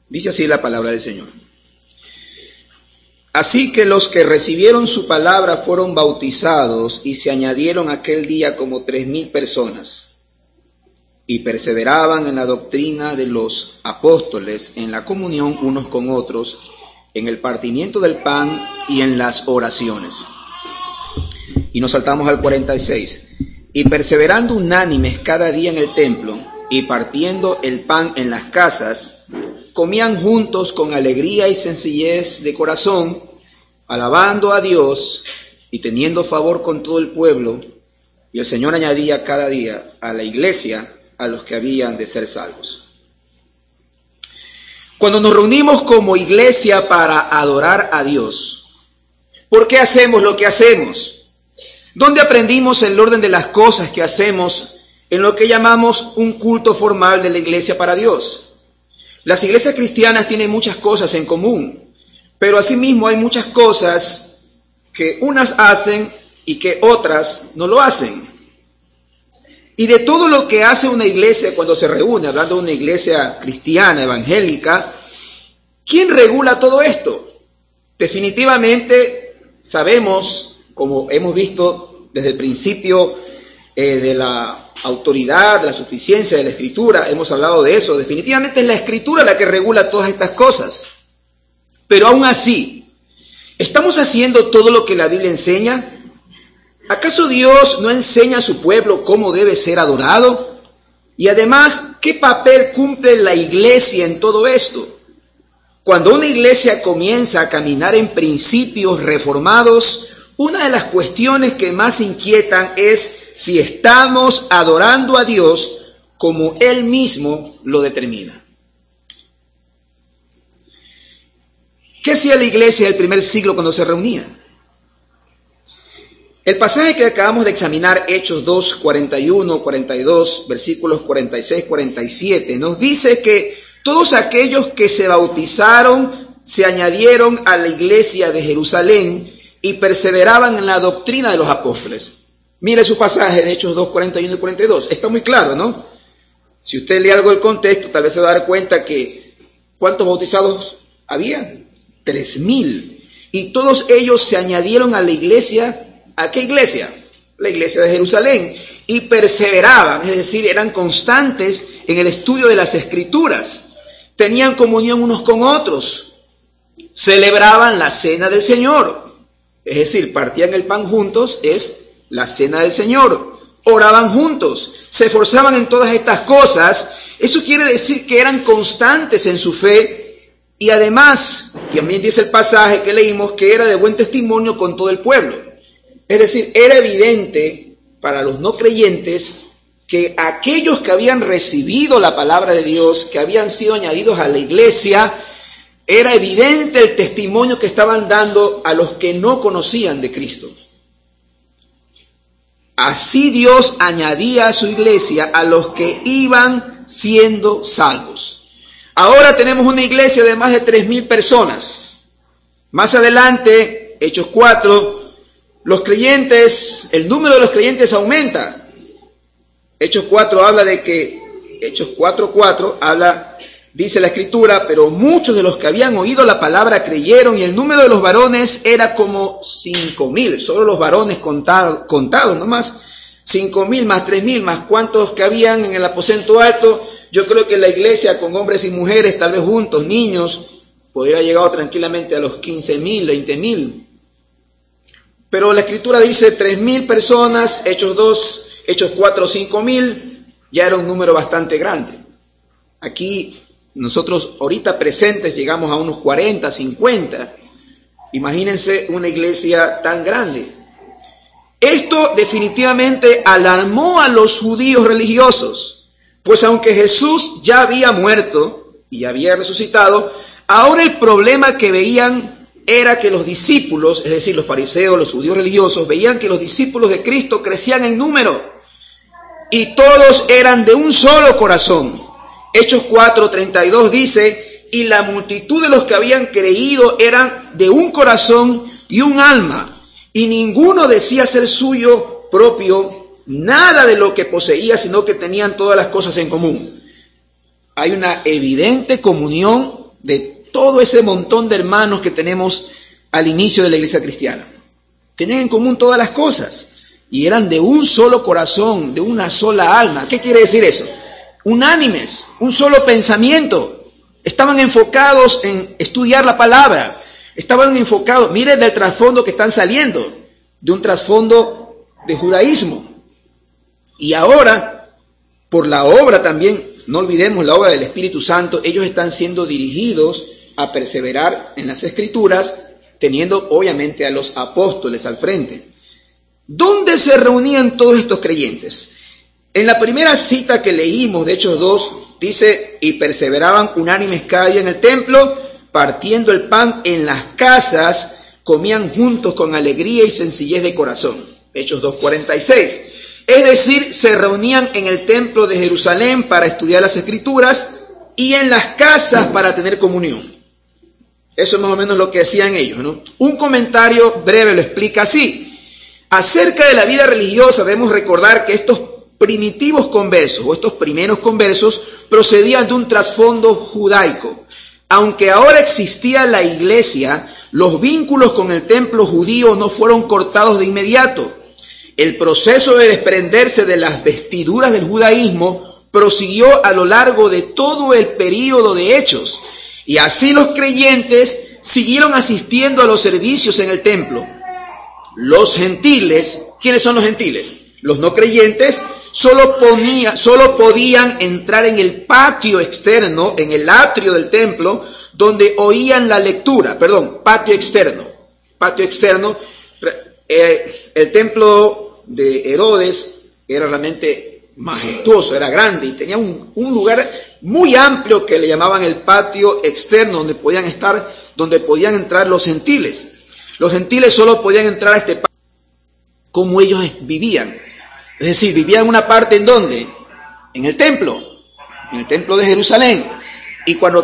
Dice así la palabra del Señor. Así que los que recibieron su palabra fueron bautizados y se añadieron aquel día como 3,000 personas. Y perseveraban en la doctrina de los apóstoles, en la comunión unos con otros, en el partimiento del pan y en las oraciones. Y nos saltamos al 46. Y perseverando unánimes cada día en el templo y partiendo el pan en las casas, comían juntos con alegría y sencillez de corazón, alabando a Dios y teniendo favor con todo el pueblo. Y el Señor añadía cada día a la iglesia a los que habían de ser salvos. Cuando nos reunimos como iglesia para adorar a Dios, ¿por qué hacemos lo que hacemos? ¿Dónde aprendimos el orden de las cosas que hacemos en lo que llamamos un culto formal de la iglesia para Dios? Las iglesias cristianas tienen muchas cosas en común, pero asimismo hay muchas cosas que unas hacen y que otras no lo hacen. Y de todo lo que hace una iglesia cuando se reúne, hablando de una iglesia cristiana, evangélica, ¿quién regula todo esto? Definitivamente sabemos, como hemos visto desde el principio de la autoridad, de la suficiencia de la Escritura, hemos hablado de eso, definitivamente es la Escritura la que regula todas estas cosas. Pero aún así, ¿estamos haciendo todo lo que la Biblia enseña? ¿Acaso Dios no enseña a su pueblo cómo debe ser adorado? Y además, ¿qué papel cumple la iglesia en todo esto? Cuando una iglesia comienza a caminar en principios reformados, una de las cuestiones que más inquietan es si estamos adorando a Dios como Él mismo lo determina. ¿Qué hacía la iglesia del primer siglo cuando se reunía? El pasaje que acabamos de examinar, Hechos 2, 41, 42, versículos 46, 47, nos dice que todos aquellos que se bautizaron se añadieron a la iglesia de Jerusalén y perseveraban en la doctrina de los apóstoles. Mire su pasaje de Hechos 2, 41 y 42. Está muy claro, ¿no? Si usted lee algo del contexto, tal vez se va a dar cuenta que ¿cuántos bautizados había? 3,000. Y todos ellos se añadieron a la iglesia. ¿A qué iglesia? La iglesia de Jerusalén. Y perseveraban, es decir, eran constantes en el estudio de las Escrituras. Tenían comunión unos con otros. Celebraban la cena del Señor. Es decir, partían el pan juntos, es la cena del Señor. Oraban juntos, se esforzaban en todas estas cosas. Eso quiere decir que eran constantes en su fe. Y además, también dice el pasaje que leímos, que era de buen testimonio con todo el pueblo. Es decir, era evidente para los no creyentes que aquellos que habían recibido la palabra de Dios, que habían sido añadidos a la iglesia, era evidente el testimonio que estaban dando a los que no conocían de Cristo. Así Dios añadía a su iglesia a los que iban siendo salvos. Ahora tenemos una iglesia de más de 3,000 personas. Más adelante, Hechos 4, los creyentes, el número de los creyentes aumenta. Hechos 4 habla de que, Hechos 4:4 habla, dice la Escritura, pero muchos de los que habían oído la palabra creyeron y el número de los varones era como 5,000, solo los varones contados nomás, 5,000 más 3,000 más cuántos que habían en el aposento alto. Yo creo que la iglesia con hombres y mujeres, tal vez juntos, niños, podría haber llegado tranquilamente a los 15,000, 20,000. Pero la Escritura dice 3,000 personas, Hechos 2, Hechos 4, 5,000, ya era un número bastante grande. Aquí nosotros ahorita presentes llegamos a unos 40, 50. Imagínense una iglesia tan grande. Esto definitivamente alarmó a los judíos religiosos, pues aunque Jesús ya había muerto y había resucitado, ahora el problema que veían era que los discípulos, es decir, los fariseos, los judíos religiosos, veían que los discípulos de Cristo crecían en número y todos eran de un solo corazón. Hechos 4:32 dice, y la multitud de los que habían creído eran de un corazón y un alma, y ninguno decía ser suyo propio nada de lo que poseía, sino que tenían todas las cosas en común. Hay una evidente comunión de todo ese montón de hermanos que tenemos al inicio de la iglesia cristiana. Tenían en común todas las cosas y eran de un solo corazón, de una sola alma. ¿Qué quiere decir eso? Unánimes, un solo pensamiento. Estaban enfocados en estudiar la palabra. Estaban enfocados, miren del trasfondo que están saliendo, de un trasfondo de judaísmo. Y ahora, por la obra también, no olvidemos la obra del Espíritu Santo, ellos están siendo dirigidos a perseverar en las Escrituras, teniendo obviamente a los apóstoles al frente. ¿Dónde se reunían todos estos creyentes? En la primera cita que leímos de Hechos 2, dice, y perseveraban unánimes cada día en el templo, partiendo el pan en las casas, comían juntos con alegría y sencillez de corazón. Hechos 2:46. Es decir, se reunían en el templo de Jerusalén para estudiar las Escrituras y en las casas para tener comunión. Eso es más o menos lo que hacían ellos, ¿no? Un comentario breve lo explica así. Acerca de la vida religiosa debemos recordar que estos primitivos conversos o estos primeros conversos procedían de un trasfondo judaico. Aunque ahora existía la iglesia, los vínculos con el templo judío no fueron cortados de inmediato. El proceso de desprenderse de las vestiduras del judaísmo prosiguió a lo largo de todo el período de Hechos, y así los creyentes siguieron asistiendo a los servicios en el templo. Los gentiles, ¿quiénes son los gentiles? Los no creyentes solo podían entrar en el patio externo, en el atrio del templo, donde oían la lectura, patio externo. El templo de Herodes era realmente majestuoso, era grande y tenía un lugar muy amplio que le llamaban el patio externo, donde podían entrar los gentiles. Los gentiles solo podían entrar a este patio como ellos vivían. Es decir, vivían una parte en ¿dónde? En el templo de Jerusalén. Y cuando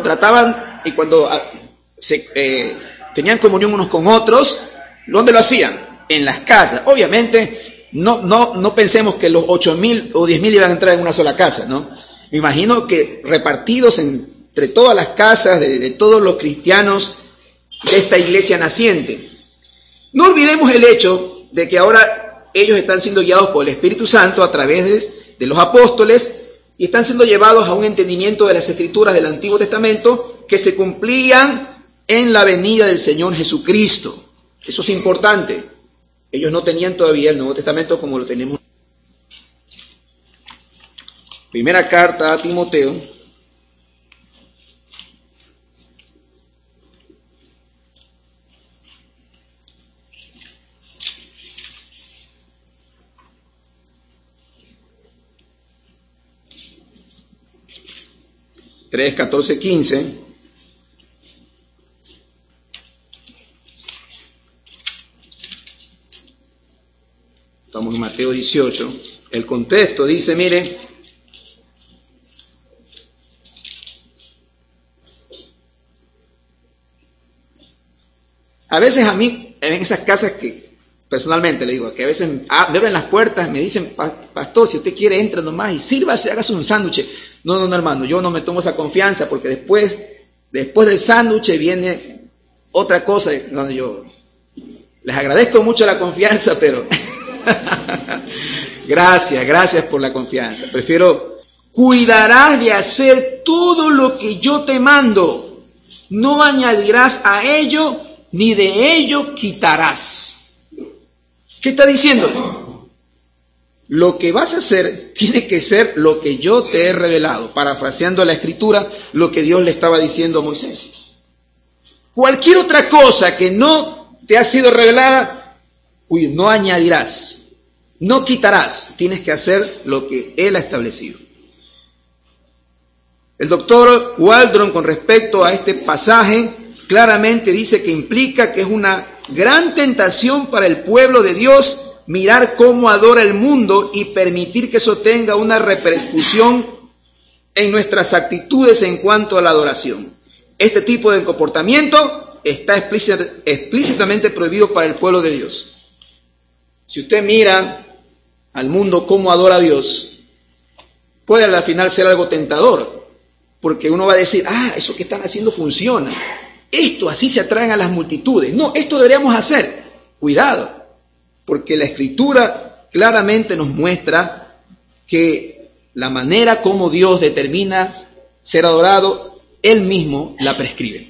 tenían comunión unos con otros, ¿dónde lo hacían? En las casas. Obviamente, no pensemos que los 8,000 o 10,000 iban a entrar en una sola casa, ¿no? Me imagino que repartidos entre todas las casas de todos los cristianos de esta iglesia naciente. No olvidemos el hecho de que ahora ellos están siendo guiados por el Espíritu Santo a través de los apóstoles y están siendo llevados a un entendimiento de las Escrituras del Antiguo Testamento que se cumplían en la venida del Señor Jesucristo. Eso es importante. Ellos no tenían todavía el Nuevo Testamento como lo tenemos. Primera carta a Timoteo. Tres, 14, 15. Estamos en Mateo 18. El contexto dice, mire, a veces a mí, en esas casas que personalmente le digo, que a veces me abren las puertas, me dicen, pastor, si usted quiere, entra nomás y sírvase, hágase un sándwich. No, hermano, yo no me tomo esa confianza porque después del sándwich viene otra cosa. No, yo les agradezco mucho la confianza, pero gracias por la confianza. Cuidarás de hacer todo lo que yo te mando. No añadirás a ello, ni de ello quitarás. ¿Qué está diciendo? Lo que vas a hacer tiene que ser lo que yo te he revelado. Parafraseando la Escritura, lo que Dios le estaba diciendo a Moisés. Cualquier otra cosa que no te ha sido revelada, no añadirás, no quitarás. Tienes que hacer lo que Él ha establecido. El doctor Waldron, con respecto a este pasaje, claramente dice que implica que es una gran tentación para el pueblo de Dios mirar cómo adora el mundo y permitir que eso tenga una repercusión en nuestras actitudes en cuanto a la adoración. Este tipo de comportamiento está explícitamente prohibido para el pueblo de Dios. Si usted mira al mundo cómo adora a Dios, puede al final ser algo tentador. porque uno va a decir, eso que están haciendo funciona. Esto, así se atraen a las multitudes. No, esto deberíamos hacer. Cuidado, porque la Escritura claramente nos muestra que la manera como Dios determina ser adorado, Él mismo la prescribe.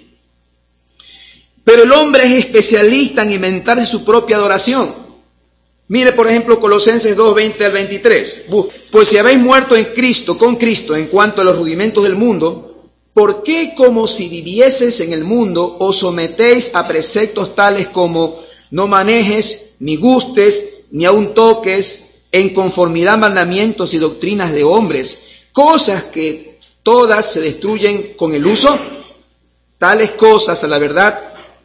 Pero el hombre es especialista en inventarse su propia adoración. Mire, por ejemplo, Colosenses 2, 20 al 23. Pues si habéis muerto en Cristo, con Cristo, en cuanto a los rudimentos del mundo, ¿por qué, como si vivieseis en el mundo, os sometéis a preceptos tales como no manejes, ni gustes, ni aun toques, en conformidad a mandamientos y doctrinas de hombres, cosas que todas se destruyen con el uso? Tales cosas, a la verdad,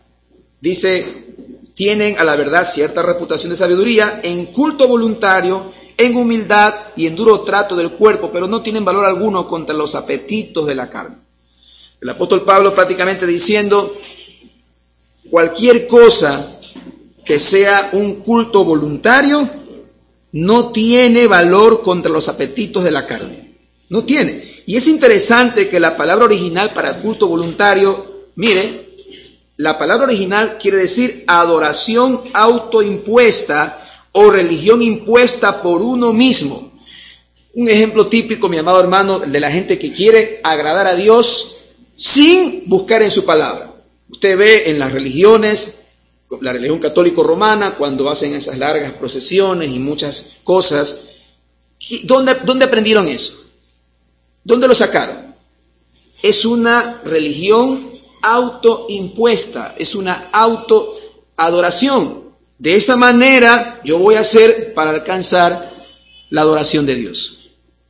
dice, tienen a la verdad cierta reputación de sabiduría, en culto voluntario, en humildad y en duro trato del cuerpo, pero no tienen valor alguno contra los apetitos de la carne. El apóstol Pablo prácticamente diciendo, cualquier cosa que sea un culto voluntario no tiene valor contra los apetitos de la carne. No tiene. Y es interesante que la palabra original para culto voluntario, mire, la palabra original quiere decir adoración autoimpuesta o religión impuesta por uno mismo. Un ejemplo típico, mi amado hermano, de la gente que quiere agradar a Dios sin buscar en su palabra. Usted ve en las religiones, la religión católico romana, cuando hacen esas largas procesiones y muchas cosas, ¿dónde aprendieron eso? ¿Dónde lo sacaron? Es una religión autoimpuesta, es una autoadoración. De esa manera yo voy a hacer para alcanzar la adoración de Dios.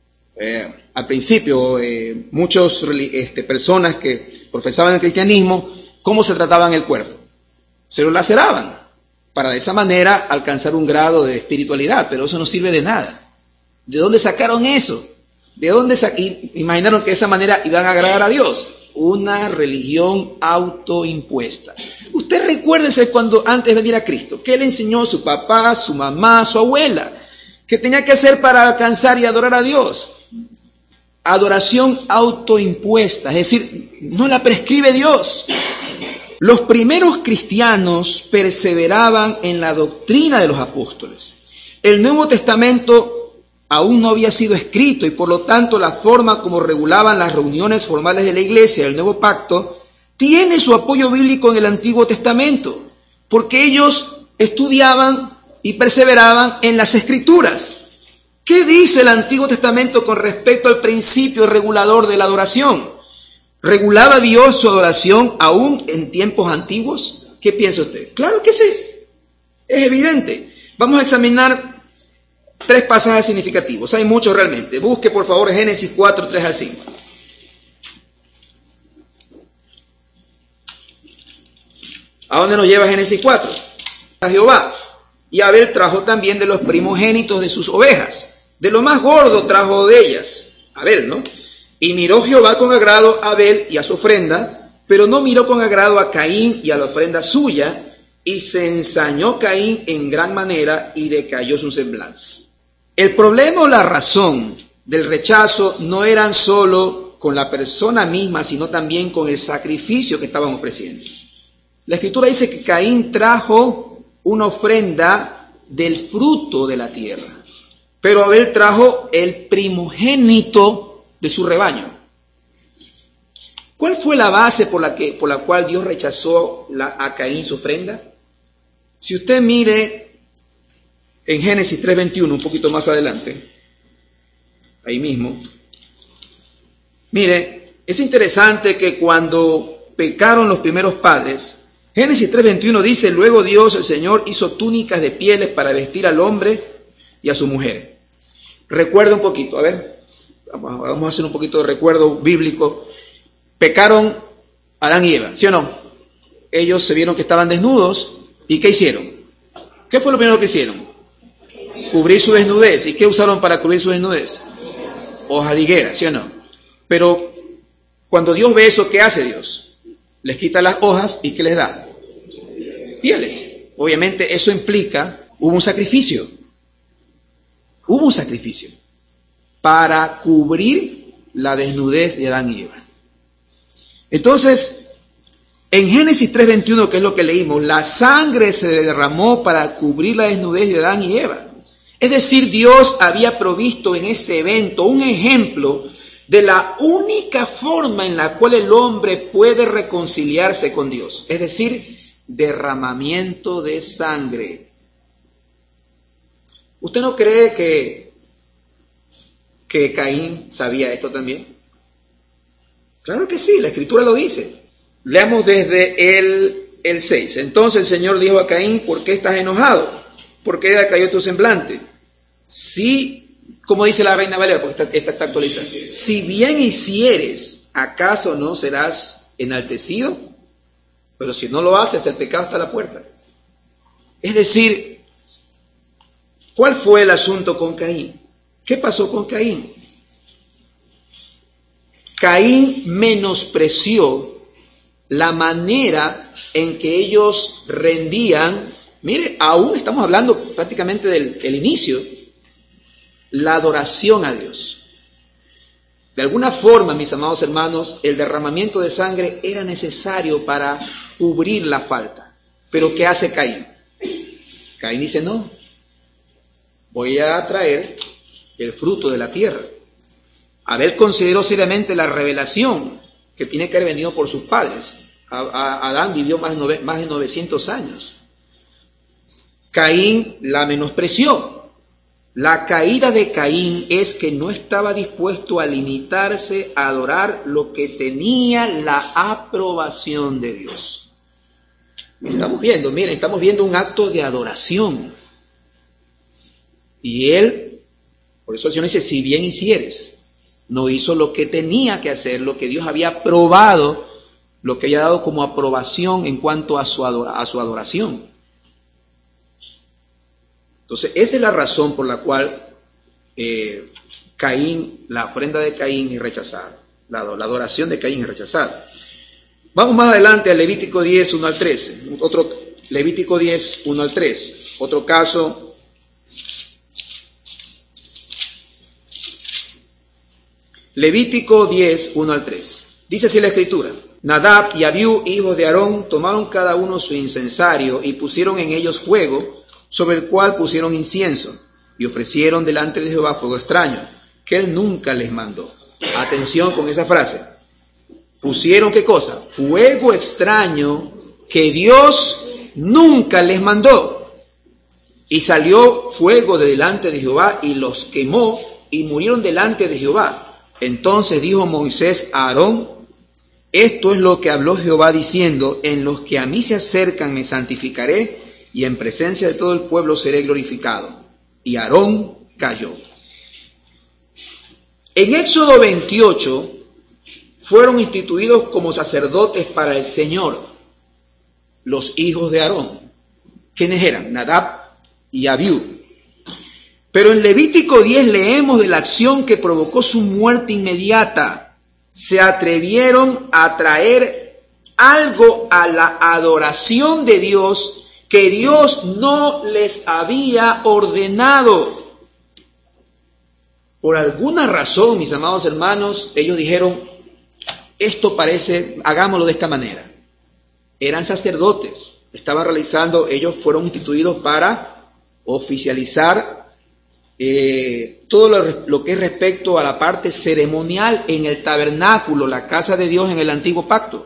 Al principio, muchas personas que profesaban el cristianismo, ¿cómo se trataban el cuerpo? Se lo laceraban para de esa manera alcanzar un grado de espiritualidad, pero eso no sirve de nada. ¿De dónde sacaron eso? ¿De dónde imaginaron que de esa manera iban a agradar a Dios? Una religión autoimpuesta. Usted recuérdese cuando antes de venir a Cristo, ¿qué le enseñó su papá, su mamá, su abuela? ¿Qué tenía que hacer para alcanzar y adorar a Dios? Adoración autoimpuesta, es decir, no la prescribe Dios. Los primeros cristianos perseveraban en la doctrina de los apóstoles. El Nuevo Testamento aún no había sido escrito y por lo tanto la forma como regulaban las reuniones formales de la iglesia del Nuevo Pacto tiene su apoyo bíblico en el Antiguo Testamento, porque ellos estudiaban y perseveraban en las Escrituras. ¿Qué dice el Antiguo Testamento con respecto al principio regulador de la adoración? ¿Regulaba Dios su adoración aún en tiempos antiguos? ¿Qué piensa usted? Claro que sí, es evidente. Vamos a examinar 3 pasajes significativos, hay muchos realmente. Busque por favor Génesis 4, 3 al 5. ¿A dónde nos lleva Génesis 4? A Jehová. Y Abel trajo también de los primogénitos de sus ovejas. De lo más gordo trajo de ellas. Abel, ¿no? Y miró Jehová con agrado a Abel y a su ofrenda, pero no miró con agrado a Caín y a la ofrenda suya, y se ensañó Caín en gran manera y decayó su semblante. El problema o la razón del rechazo no eran solo con la persona misma, sino también con el sacrificio que estaban ofreciendo. La Escritura dice que Caín trajo una ofrenda del fruto de la tierra, pero Abel trajo el primogénito de su rebaño. ¿Cuál fue la base por la cual Dios rechazó a Caín su ofrenda? Si usted mire en Génesis 3:21, un poquito más adelante, ahí mismo, mire, es interesante que cuando pecaron los primeros padres, Génesis 3:21 dice, luego Dios, el Señor, hizo túnicas de pieles para vestir al hombre y a su mujer. Recuerda un poquito, a ver, vamos a hacer un poquito de recuerdo bíblico. Pecaron Adán y Eva, ¿sí o no? Ellos se vieron que estaban desnudos, ¿y qué hicieron? ¿Qué fue lo primero que hicieron? Cubrir su desnudez. ¿Y qué usaron para cubrir su desnudez? Hojas de higuera, ¿sí o no? Pero cuando Dios ve eso, ¿qué hace Dios? Les quita las hojas y ¿qué les da? Pieles. Obviamente eso implica, hubo un sacrificio. Hubo un sacrificio para cubrir la desnudez de Adán y Eva. Entonces, en Génesis 3:21, que es lo que leímos, la sangre se derramó para cubrir la desnudez de Adán y Eva. Es decir, Dios había provisto en ese evento un ejemplo de la única forma en la cual el hombre puede reconciliarse con Dios. Es decir, derramamiento de sangre. ¿Usted no cree que Caín sabía esto también? Claro que sí, la Escritura lo dice. Leamos desde el 6. Entonces el Señor dijo a Caín: ¿por qué estás enojado? ¿Por qué decaído tu semblante? Si, como dice la Reina Valera, porque esta está actualizada, si bien hicieres, ¿acaso no serás enaltecido? Pero si no lo haces, el pecado está a la puerta. Es decir, ¿cuál fue el asunto con Caín? ¿Qué pasó con Caín? Caín menospreció la manera en que ellos rendían, mire, aún estamos hablando prácticamente del inicio, la adoración a Dios. De alguna forma, mis amados hermanos, el derramamiento de sangre era necesario para cubrir la falta. Pero ¿qué hace Caín? Caín dice: no, voy a traer el fruto de la tierra. Abel consideró seriamente la revelación que tiene que haber venido por sus padres. Adán vivió más de 900 años. Caín la menospreció. La caída de Caín es que no estaba dispuesto a limitarse a adorar lo que tenía la aprobación de Dios. Estamos viendo un acto de adoración. Y él, por eso el Señor dice: si bien hicieres. No hizo lo que tenía que hacer, lo que Dios había aprobado, lo que había dado como aprobación en cuanto a su adoración. Entonces, esa es la razón por la cual Caín, la ofrenda de Caín es rechazada, la adoración de Caín es rechazada. Vamos más adelante a Levítico 10, 1 al 13. Levítico 10, 1 al 3. Otro caso. Levítico 10, 1 al 3. Dice así la Escritura: Nadab y Abiú, hijos de Aarón, tomaron cada uno su incensario y pusieron en ellos fuego, sobre el cual pusieron incienso, y ofrecieron delante de Jehová fuego extraño, que él nunca les mandó. Atención con esa frase. Pusieron, ¿qué cosa? Fuego extraño que Dios nunca les mandó. Y salió fuego de delante de Jehová y los quemó, y murieron delante de Jehová. Entonces dijo Moisés a Aarón: esto es lo que habló Jehová diciendo: en los que a mí se acercan me santificaré, y en presencia de todo el pueblo seré glorificado. Y Aarón cayó. En Éxodo 28 fueron instituidos como sacerdotes para el Señor los hijos de Aarón. ¿Quiénes eran? Nadab y Abiú. Pero en Levítico 10 leemos de la acción que provocó su muerte inmediata. Se atrevieron a traer algo a la adoración de Dios que Dios no les había ordenado. Por alguna razón, mis amados hermanos, ellos dijeron: esto parece, hagámoslo de esta manera. Eran sacerdotes, ellos fueron instituidos para oficializar todo lo que es respecto a la parte ceremonial en el tabernáculo, la casa de Dios en el antiguo pacto.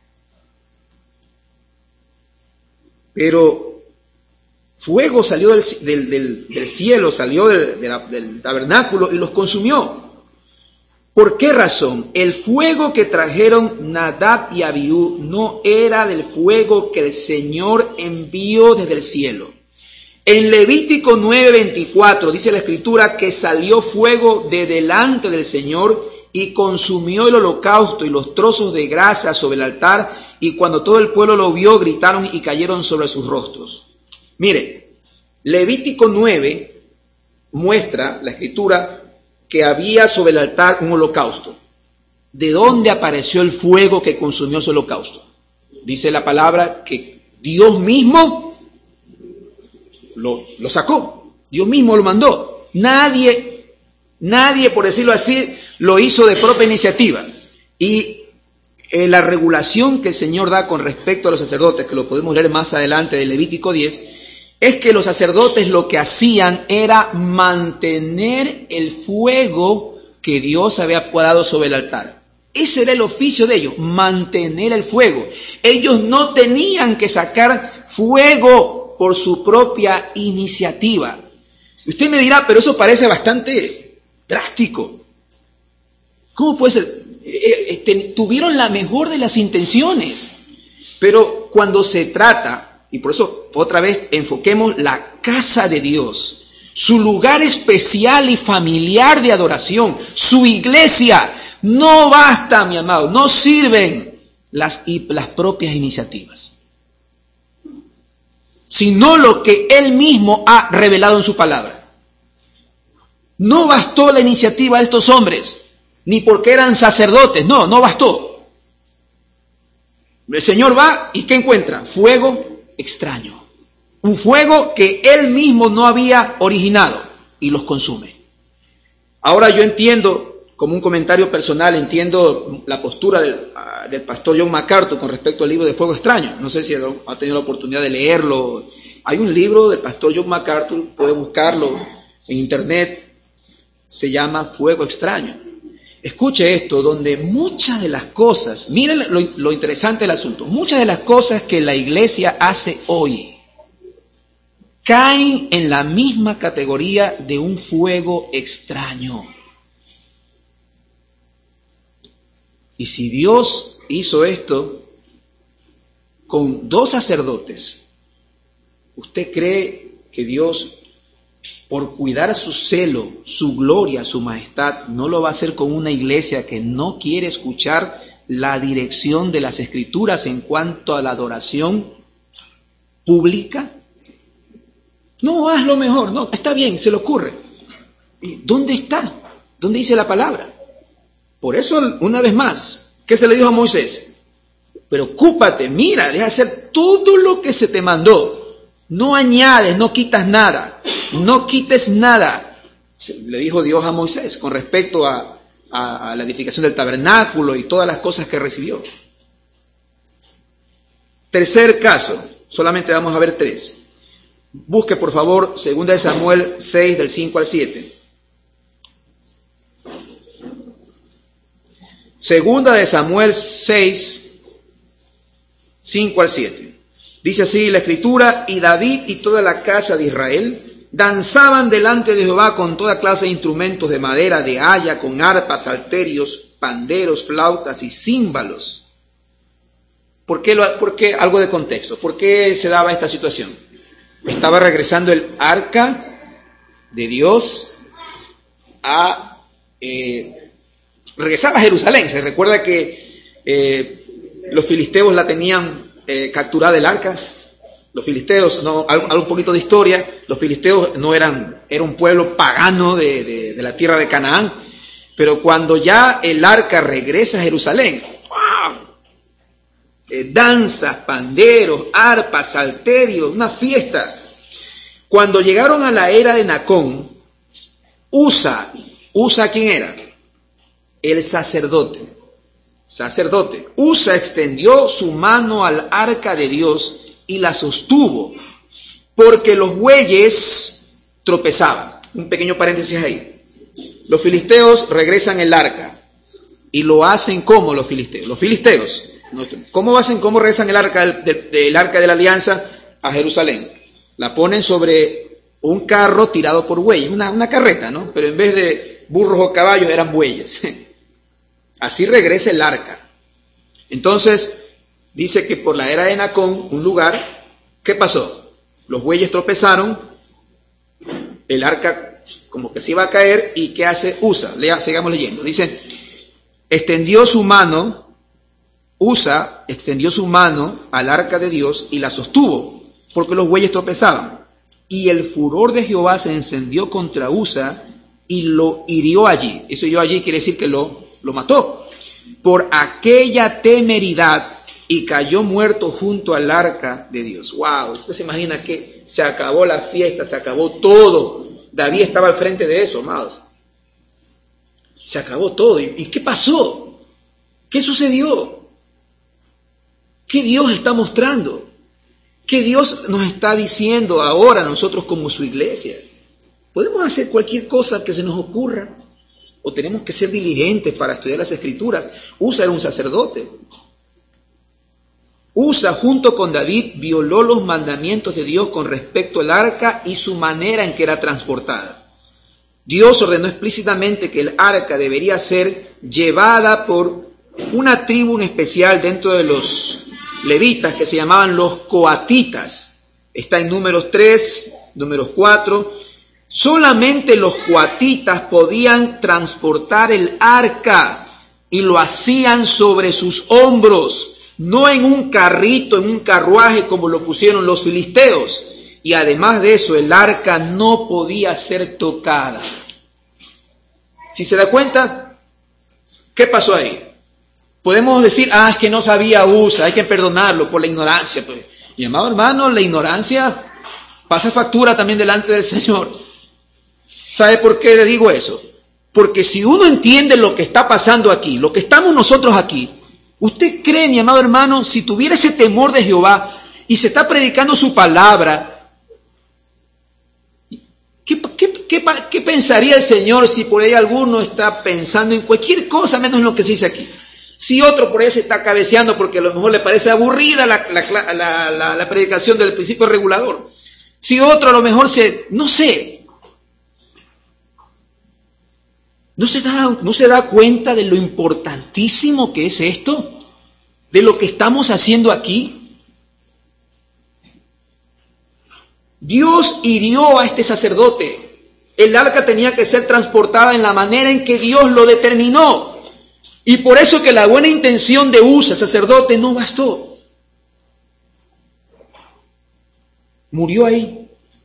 Pero fuego salió del cielo, salió del tabernáculo y los consumió. ¿Por qué razón? El fuego que trajeron Nadab y Abiú no era del fuego que el Señor envió desde el cielo. En Levítico 9:24 dice la Escritura que salió fuego de delante del Señor y consumió el holocausto y los trozos de grasa sobre el altar, y cuando todo el pueblo lo vio, gritaron y cayeron sobre sus rostros. Mire, Levítico 9 muestra la Escritura que había sobre el altar un holocausto. ¿De dónde apareció el fuego que consumió ese holocausto? Dice la palabra que Dios mismo lo sacó. Dios mismo lo mandó. Nadie, por decirlo así, lo hizo de propia iniciativa. Y la regulación que el Señor da con respecto a los sacerdotes, que lo podemos leer más adelante de Levítico 10, es que los sacerdotes lo que hacían era mantener el fuego que Dios había dado sobre el altar. Ese era el oficio de ellos, mantener el fuego. Ellos no tenían que sacar fuego por su propia iniciativa. Usted me dirá, pero eso parece bastante drástico. ¿Cómo puede ser? Tuvieron la mejor de las intenciones, pero cuando se trata, y por eso otra vez enfoquemos la casa de Dios, su lugar especial y familiar de adoración, su iglesia, no basta, mi amado, no sirven las propias iniciativas, sino lo que Él mismo ha revelado en su palabra. No bastó la iniciativa de estos hombres, ni porque eran sacerdotes, no bastó. El Señor va y ¿qué encuentra? Fuego extraño. Un fuego que Él mismo no había originado y los consume. Ahora yo entiendo, como un comentario personal, entiendo la postura del pastor John MacArthur con respecto al libro de Fuego extraño. No sé si ha tenido la oportunidad de leerlo. Hay un libro del pastor John MacArthur, puede buscarlo en internet, se llama Fuego extraño. Escuche esto, donde muchas de las cosas, miren lo interesante del asunto, muchas de las cosas que la iglesia hace hoy caen en la misma categoría de un fuego extraño. Y si Dios hizo esto con 2 sacerdotes, ¿usted cree que Dios, por cuidar su celo, su gloria, su majestad, no lo va a hacer con una iglesia que no quiere escuchar la dirección de las Escrituras en cuanto a la adoración pública? No, hazlo mejor, no, está bien, se le ocurre. ¿Y dónde está? ¿Dónde dice la palabra? Por eso, una vez más, ¿qué se le dijo a Moisés? Preocúpate, mira, deja hacer todo lo que se te mandó. No añades, no quitas nada, no quites nada. Le dijo Dios a Moisés con respecto a la edificación del tabernáculo y todas las cosas que recibió. Tercer caso, solamente vamos a ver 3. Busque por favor 2 Samuel 6 del 5 al 7. 2 Samuel 6, 5 al 7. Dice así la Escritura: y David y toda la casa de Israel danzaban delante de Jehová con toda clase de instrumentos de madera, de haya, con arpas, salterios, panderos, flautas y címbalos. ¿Por qué algo de contexto? ¿Por qué se daba esta situación? Estaba regresando el arca de Dios regresaba a Jerusalén. Se recuerda que los filisteos la tenían capturada el arca. Los filisteos, algo un poquito de historia, los filisteos era un pueblo pagano de la tierra de Canaán, pero cuando ya el arca regresa a Jerusalén, ¡wow! Danzas, panderos, arpas, salterios, una fiesta. Cuando llegaron a la era de Nacón, Usa, ¿quién era? El sacerdote. Usa extendió su mano al arca de Dios y la sostuvo, porque los bueyes tropezaban. Un pequeño paréntesis ahí. Los filisteos regresan el arca y lo hacen como los filisteos. Los filisteos, ¿cómo regresan el arca del arca de la alianza a Jerusalén? La ponen sobre un carro tirado por bueyes, una carreta, ¿no? Pero en vez de burros o caballos eran bueyes. Así regresa el arca. Entonces, dice que por la era de Nacón, un lugar, ¿qué pasó? Los bueyes tropezaron, el arca como que se iba a caer, ¿y qué hace Usa? Sigamos leyendo. Dice, Usa extendió su mano al arca de Dios y la sostuvo, porque los bueyes tropezaban. Y el furor de Jehová se encendió contra Usa y lo hirió allí. Eso hirió allí quiere decir que lo mató por aquella temeridad, y cayó muerto junto al arca de Dios. ¡Wow! Usted se imagina que se acabó la fiesta, se acabó todo. David estaba al frente de eso, amados. Se acabó todo. ¿Y qué pasó? ¿Qué sucedió? ¿Qué Dios está mostrando? ¿Qué Dios nos está diciendo ahora nosotros como su iglesia? ¿Podemos hacer cualquier cosa que se nos ocurra? ¿O tenemos que ser diligentes para estudiar las Escrituras? Usa era un sacerdote. Usa, junto con David, violó los mandamientos de Dios con respecto al arca y su manera en que era transportada. Dios ordenó explícitamente que el arca debería ser llevada por una tribu en especial dentro de los levitas que se llamaban los coatitas. Está en Números 3, Números 4. Solamente los coatitas podían transportar el arca y lo hacían sobre sus hombros, no en un carrito, en un carruaje como lo pusieron los filisteos. Y además de eso, el arca no podía ser tocada. Si se da cuenta, ¿qué pasó ahí? Podemos decir, es que no sabía Usa, hay que perdonarlo por la ignorancia. Pues, mi amado hermano, la ignorancia pasa factura también delante del Señor. ¿Sabe por qué le digo eso? Porque si uno entiende lo que está pasando aquí, lo que estamos nosotros aquí, ¿usted cree, mi amado hermano, si tuviera ese temor de Jehová y se está predicando su palabra, ¿qué pensaría el Señor si por ahí alguno está pensando en cualquier cosa menos en lo que se dice aquí? Si otro por ahí se está cabeceando porque a lo mejor le parece aburrida la predicación del principio regulador. Si otro a lo mejor no se da cuenta de lo importantísimo que es esto, de lo que estamos haciendo aquí. Dios hirió a este sacerdote. El arca tenía que ser transportada en la manera en que Dios lo determinó. Y por eso que la buena intención de Usa, el sacerdote, no bastó. Murió ahí.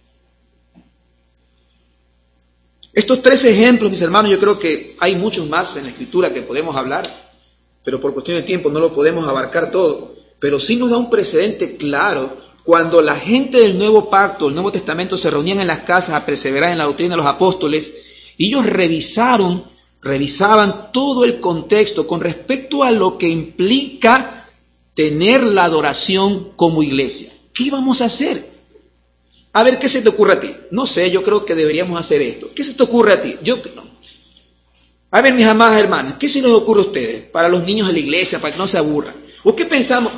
Estos 3 ejemplos, mis hermanos, yo creo que hay muchos más en la Escritura que podemos hablar, pero por cuestión de tiempo no lo podemos abarcar todo. Pero sí nos da un precedente claro cuando la gente del Nuevo Pacto, el Nuevo Testamento, se reunían en las casas a perseverar en la doctrina de los apóstoles, y ellos revisaban todo el contexto con respecto a lo que implica tener la adoración como iglesia. ¿Qué íbamos a hacer? A ver, ¿qué se te ocurre a ti? No sé, yo creo que deberíamos hacer esto. ¿Qué se te ocurre a ti? A ver, mis amadas hermanas, ¿qué se les ocurre a ustedes para los niños de la iglesia, para que no se aburran? ¿O qué pensamos?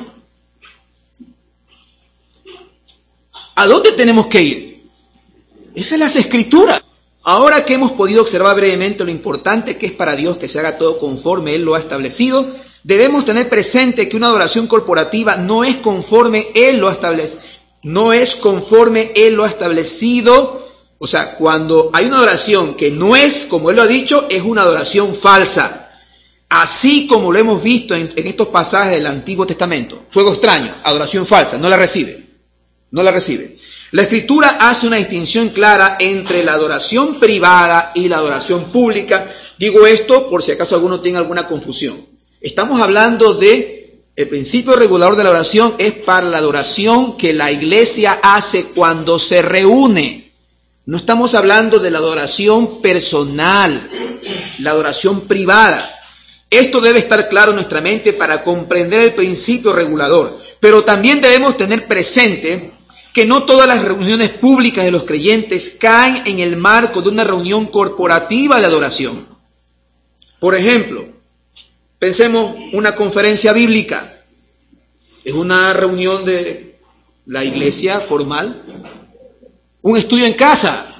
¿A dónde tenemos que ir? Esas son las Escrituras. Ahora que hemos podido observar brevemente lo importante que es para Dios que se haga todo conforme Él lo ha establecido, debemos tener presente que una adoración corporativa no es conforme Él lo establece. No es conforme Él lo ha establecido. O sea, cuando hay una adoración que no es como Él lo ha dicho, es una adoración falsa. Así como lo hemos visto en estos pasajes del Antiguo Testamento. Fuego extraño, adoración falsa, no la recibe. No la recibe. La Escritura hace una distinción clara entre la adoración privada y la adoración pública. Digo esto por si acaso alguno tenga alguna confusión. Estamos hablando de el principio regulador de la oración es para la adoración que la iglesia hace cuando se reúne. No estamos hablando de la adoración personal, la adoración privada. Esto debe estar claro en nuestra mente para comprender el principio regulador. Pero también debemos tener presente que no todas las reuniones públicas de los creyentes caen en el marco de una reunión corporativa de adoración. Por ejemplo, pensemos una conferencia bíblica. Es una reunión de la iglesia formal. Un estudio en casa.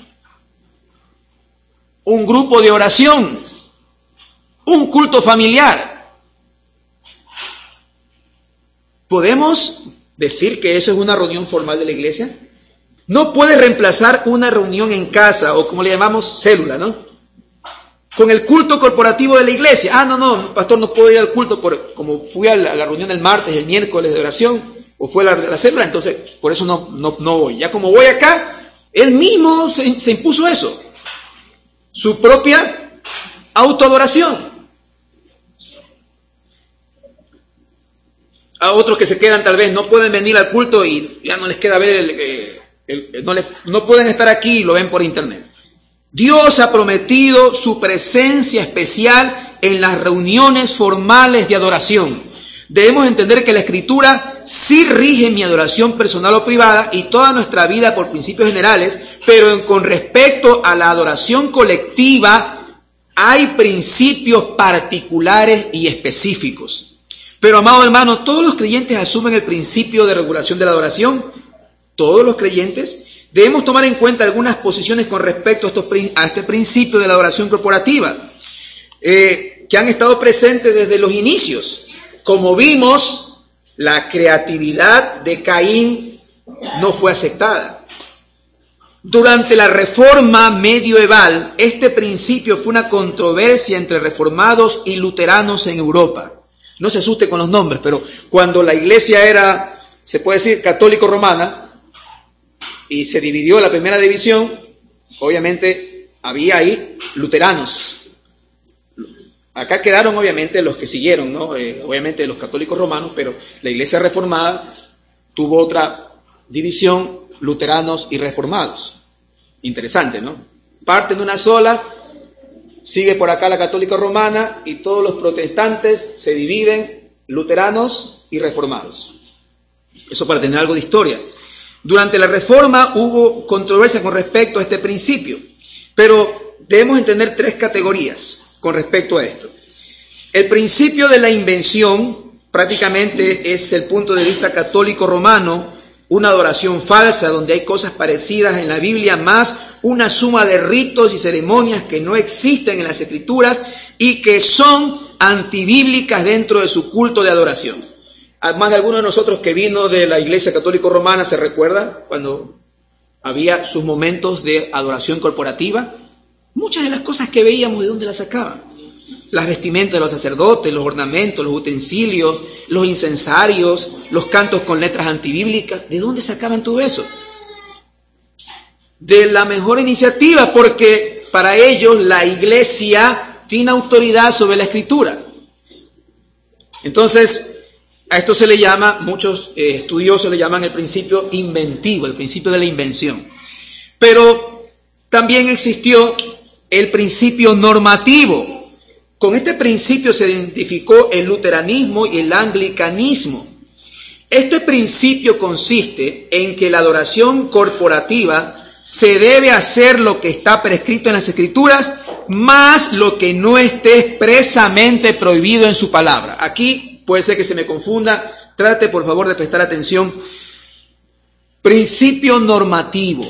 Un grupo de oración. Un culto familiar. ¿Podemos decir que eso es una reunión formal de la iglesia? No puede reemplazar una reunión en casa o como le llamamos célula, ¿no? Con el culto corporativo de la iglesia. No, pastor, no puedo ir al culto como fui a la reunión el martes, el miércoles de oración, o fue a la célula, entonces por eso no voy. Ya como voy acá, él mismo se impuso eso. Su propia autoadoración. A otros que se quedan tal vez no pueden venir al culto y ya no les queda ver, no pueden estar aquí y lo ven por internet. Dios ha prometido su presencia especial en las reuniones formales de adoración. Debemos entender que la Escritura sí rige mi adoración personal o privada y toda nuestra vida por principios generales, pero con respecto a la adoración colectiva hay principios particulares y específicos. Pero, amado hermano, ¿todos los creyentes asumen el principio de regulación de la adoración? ¿Todos los creyentes? Debemos tomar en cuenta algunas posiciones con respecto a este principio de la adoración corporativa, que han estado presentes desde los inicios. Como vimos, la creatividad de Caín no fue aceptada. Durante la reforma medieval, este principio fue una controversia entre reformados y luteranos en Europa. No se asuste con los nombres, pero cuando la iglesia era, se puede decir, católico-romana, y se dividió la primera división, obviamente había ahí luteranos. Acá quedaron obviamente los que siguieron, ¿no? Obviamente los católicos romanos, pero la iglesia reformada tuvo otra división, luteranos y reformados. Interesante, ¿no? Parten de una sola, sigue por acá la católica romana y todos los protestantes se dividen, luteranos y reformados. Eso para tener algo de historia. Durante la Reforma hubo controversia con respecto a este principio, pero debemos entender tres categorías con respecto a esto. El principio de la invención prácticamente es el punto de vista católico romano, una adoración falsa donde hay cosas parecidas en la Biblia, más una suma de ritos y ceremonias que no existen en las Escrituras y que son antibíblicas dentro de su culto de adoración. Más de alguno de nosotros que vino de la Iglesia Católica Romana se recuerda cuando había sus momentos de adoración corporativa. Muchas de las cosas que veíamos, ¿de dónde las sacaban? Las vestimentas de los sacerdotes, los ornamentos, los utensilios, los incensarios, los cantos con letras antibíblicas. ¿De dónde sacaban todo eso? De la mejor iniciativa, porque para ellos la Iglesia tiene autoridad sobre la Escritura. Entonces, a esto se le llama, muchos estudiosos le llaman el principio inventivo, el principio de la invención. Pero también existió el principio normativo. Con este principio se identificó el luteranismo y el anglicanismo. Este principio consiste en que la adoración corporativa se debe hacer lo que está prescrito en las Escrituras, más lo que no esté expresamente prohibido en su palabra. Aquí puede ser que se me confunda, trate por favor de prestar atención. Principio normativo.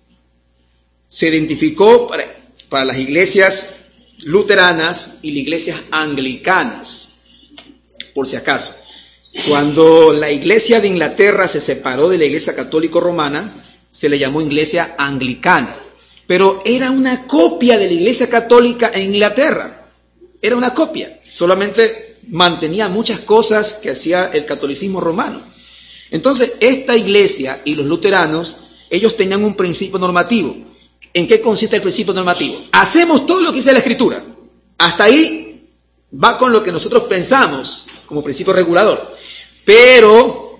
Se identificó para las iglesias luteranas y las iglesias anglicanas, por si acaso. Cuando la iglesia de Inglaterra se separó de la iglesia católico-romana, se le llamó iglesia anglicana, pero era una copia de la iglesia católica en Inglaterra. Era una copia, solamente mantenía muchas cosas que hacía el catolicismo romano. Entonces, esta iglesia y los luteranos, ellos tenían un principio normativo. ¿En qué consiste el principio normativo? Hacemos todo lo que dice la Escritura. Hasta ahí va con lo que nosotros pensamos como principio regulador. Pero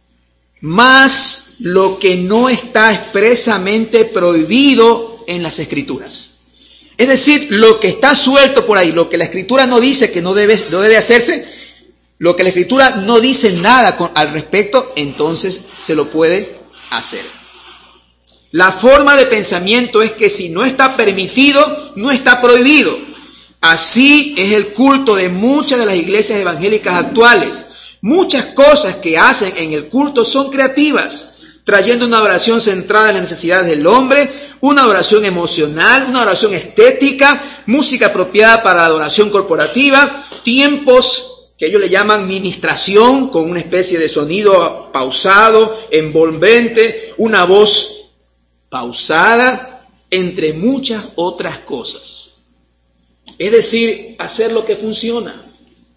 más lo que no está expresamente prohibido en las Escrituras. Es decir, lo que está suelto por ahí, lo que la Escritura no dice que no debe hacerse, lo que la Escritura no dice nada al respecto, entonces se lo puede hacer. La forma de pensamiento es que si no está permitido, no está prohibido. Así es el culto de muchas de las iglesias evangélicas actuales. Muchas cosas que hacen en el culto son creativas, trayendo una adoración centrada en las necesidades del hombre, una adoración emocional, una adoración estética, música apropiada para la adoración corporativa, tiempos que ellos le llaman ministración, con una especie de sonido pausado, envolvente, una voz pausada, entre muchas otras cosas. Es decir, hacer lo que funciona.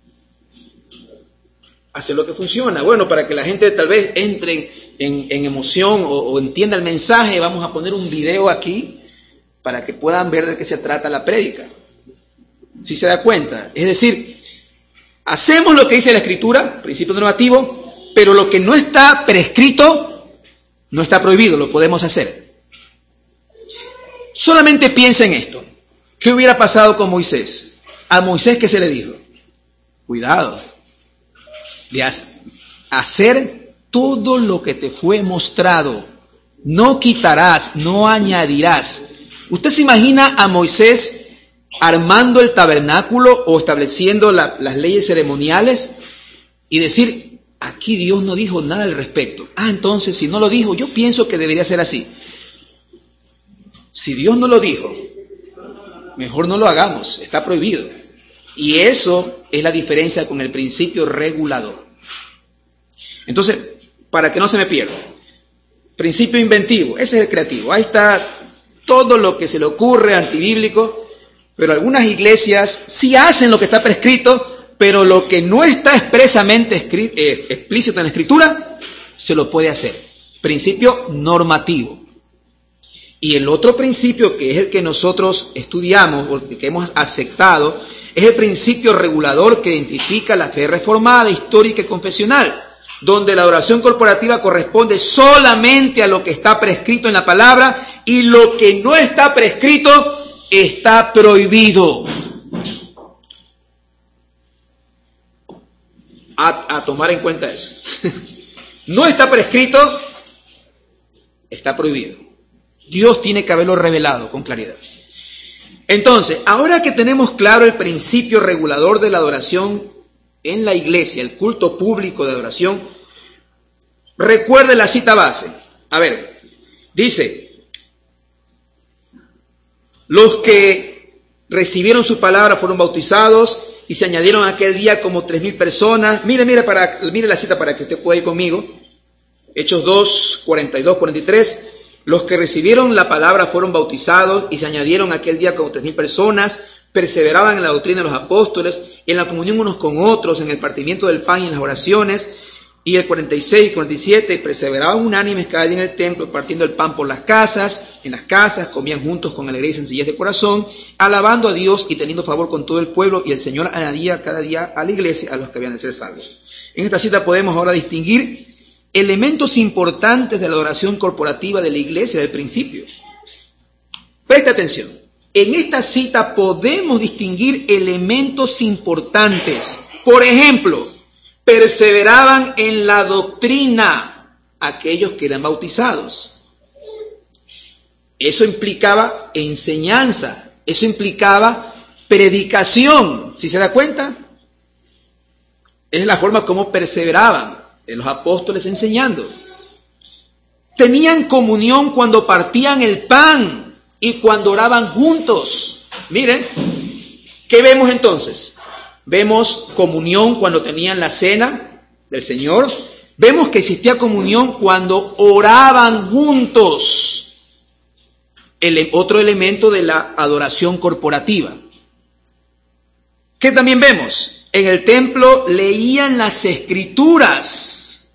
Hacer lo que funciona. Bueno, para que la gente tal vez entre en emoción o entienda el mensaje, vamos a poner un video aquí para que puedan ver de qué se trata la prédica. ¿Sí se da cuenta? Es decir, hacemos lo que dice la Escritura, principio normativo, pero lo que no está prescrito, no está prohibido, lo podemos hacer. Solamente piensa en esto. ¿Qué hubiera pasado con Moisés? A Moisés, ¿qué se le dijo? Cuidado de hacer todo lo que te fue mostrado. No quitarás, no añadirás. ¿Usted se imagina a Moisés armando el tabernáculo o estableciendo las leyes ceremoniales y decir, aquí Dios no dijo nada al respecto? Entonces, si no lo dijo, yo pienso que debería ser así. Si Dios no lo dijo, mejor no lo hagamos, está prohibido. Y eso es la diferencia con el principio regulador. Entonces, para que no se me pierda, principio inventivo, ese es el creativo. Ahí está todo lo que se le ocurre antibíblico, pero algunas iglesias sí hacen lo que está prescrito, pero lo que no está expresamente explícito en la Escritura, se lo puede hacer. Principio normativo. Y el otro principio, que es el que nosotros estudiamos, o que hemos aceptado, es el principio regulador que identifica la fe reformada, histórica y confesional, donde la adoración corporativa corresponde solamente a lo que está prescrito en la palabra, y lo que no está prescrito está prohibido. A tomar en cuenta eso. No está prescrito, está prohibido. Dios tiene que haberlo revelado con claridad. Entonces, ahora que tenemos claro el principio regulador de la adoración en la iglesia, el culto público de adoración, recuerde la cita base. A ver, dice, los que recibieron su palabra fueron bautizados y se añadieron aquel día como 3,000 personas. Mire la cita para que usted pueda ir conmigo. Hechos 2, 42, 43. Los que recibieron la palabra fueron bautizados y se añadieron aquel día como 3,000 personas. Perseveraban en la doctrina de los apóstoles, en la comunión unos con otros, en el partimiento del pan y en las oraciones. Y el 46 y 47, perseveraban unánimes cada día en el templo, partiendo el pan por las casas, en las casas, comían juntos con alegría y sencillez de corazón, alabando a Dios y teniendo favor con todo el pueblo, y el Señor añadía cada día a la iglesia a los que habían de ser salvos. En esta cita podemos ahora distinguir elementos importantes de la adoración corporativa de la iglesia del principio. Presta atención. En esta cita podemos distinguir elementos importantes. Por ejemplo, perseveraban en la doctrina aquellos que eran bautizados. Eso implicaba enseñanza, eso implicaba predicación. ¿Sí se da cuenta? Es la forma como perseveraban los apóstoles enseñando. Tenían comunión cuando partían el pan y cuando oraban juntos. Miren, ¿qué vemos entonces? Vemos comunión cuando tenían la cena del Señor. Vemos que existía comunión cuando oraban juntos. Otro elemento de la adoración corporativa. ¿Qué también vemos? En el templo leían las Escrituras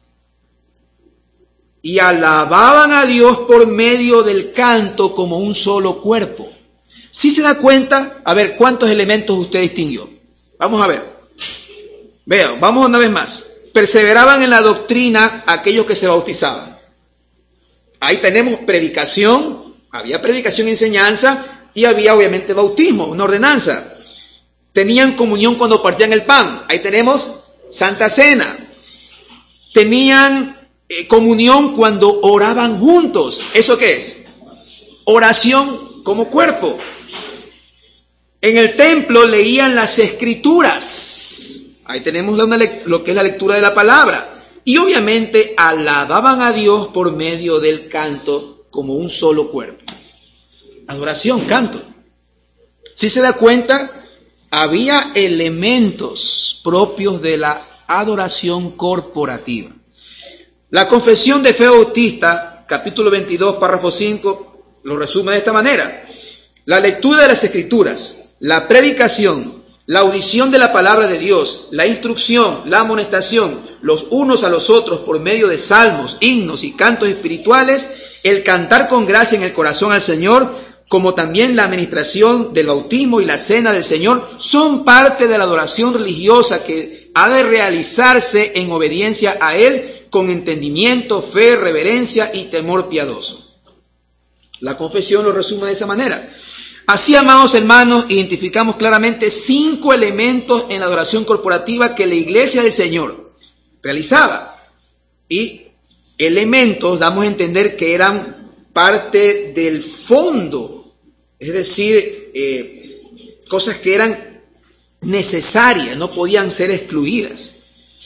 y alababan a Dios por medio del canto como un solo cuerpo. ¿Sí se da cuenta? A ver, ¿cuántos elementos usted distinguió? Vamos a ver. Vean, vamos una vez más. Perseveraban en la doctrina aquellos que se bautizaban. Ahí tenemos predicación, había predicación y enseñanza, y había obviamente bautismo, una ordenanza. Tenían comunión cuando partían el pan. Ahí tenemos Santa Cena. Tenían comunión cuando oraban juntos. ¿Eso qué es? Oración como cuerpo. En el templo leían las Escrituras. Ahí tenemos lo que es la lectura de la palabra. Y obviamente alababan a Dios por medio del canto como un solo cuerpo. Adoración, canto. ¿Sí se da cuenta? Había elementos propios de la adoración corporativa. La Confesión de Fe Bautista, capítulo 22, párrafo 5, lo resume de esta manera. La lectura de las Escrituras, la predicación, la audición de la palabra de Dios, la instrucción, la amonestación, los unos a los otros por medio de salmos, himnos y cantos espirituales, el cantar con gracia en el corazón al Señor, como también la administración del bautismo y la cena del Señor, son parte de la adoración religiosa que ha de realizarse en obediencia a Él con entendimiento, fe, reverencia y temor piadoso. La confesión lo resume de esa manera. Así, amados hermanos, identificamos claramente 5 elementos en la adoración corporativa que la iglesia del Señor realizaba. Y elementos damos a entender que eran parte del fondo, es decir, cosas que eran necesarias, no podían ser excluidas.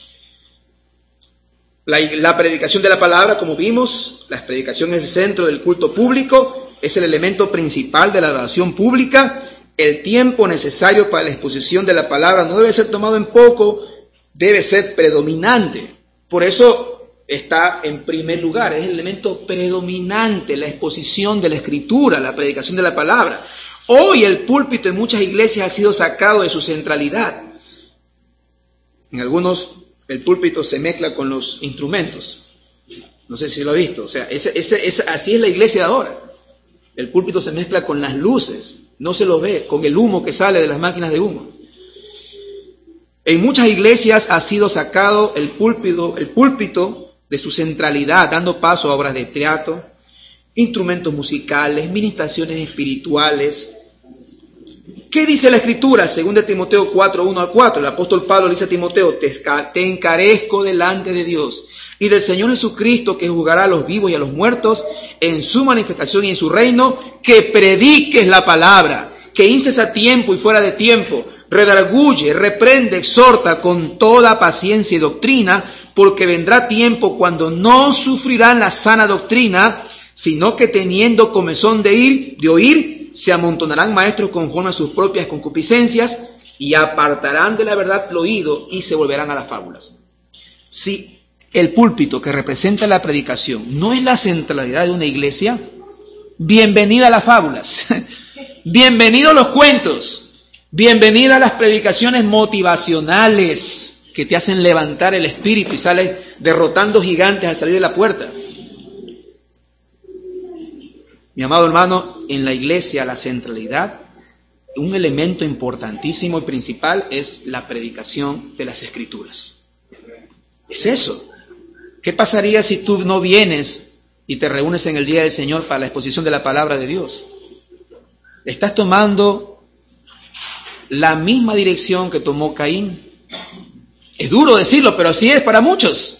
La predicación de la palabra, como vimos, la predicación es el centro del culto público, es el elemento principal de la adoración pública. El tiempo necesario para la exposición de la palabra no debe ser tomado en poco, debe ser predominante. Por eso está en primer lugar, es el elemento predominante, la exposición de la Escritura, la predicación de la palabra. Hoy el púlpito en muchas iglesias ha sido sacado de su centralidad. En algunos el púlpito se mezcla con los instrumentos. No sé si lo ha visto. O sea, así es la iglesia de ahora. El púlpito se mezcla con las luces. No se lo ve, con el humo que sale de las máquinas de humo. En muchas iglesias ha sido sacado el púlpito de su centralidad, dando paso a obras de teatro, instrumentos musicales, ministraciones espirituales. ¿Qué dice la Escritura? Según de Timoteo 4, 1 al 4, el apóstol Pablo le dice a Timoteo: te encarezco delante de Dios y del Señor Jesucristo, que juzgará a los vivos y a los muertos en su manifestación y en su reino, que prediques la palabra, que instes a tiempo y fuera de tiempo, redarguye, reprende, exhorta con toda paciencia y doctrina, porque vendrá tiempo cuando no sufrirán la sana doctrina, sino que teniendo comezón de oír, se amontonarán maestros conforme a sus propias concupiscencias y apartarán de la verdad el oído y se volverán a las fábulas. Si el púlpito, que representa la predicación, no es la centralidad de una iglesia, bienvenida a las fábulas, bienvenidos los cuentos, bienvenida a las predicaciones motivacionales que te hacen levantar el espíritu y sales derrotando gigantes al salir de la puerta. Mi amado hermano, en la iglesia la centralidad, un elemento importantísimo y principal es la predicación de las Escrituras. Es eso. ¿Qué pasaría si tú no vienes y te reúnes en el día del Señor para la exposición de la palabra de Dios? Estás tomando la misma dirección que tomó Caín. Es duro decirlo, pero así es para muchos.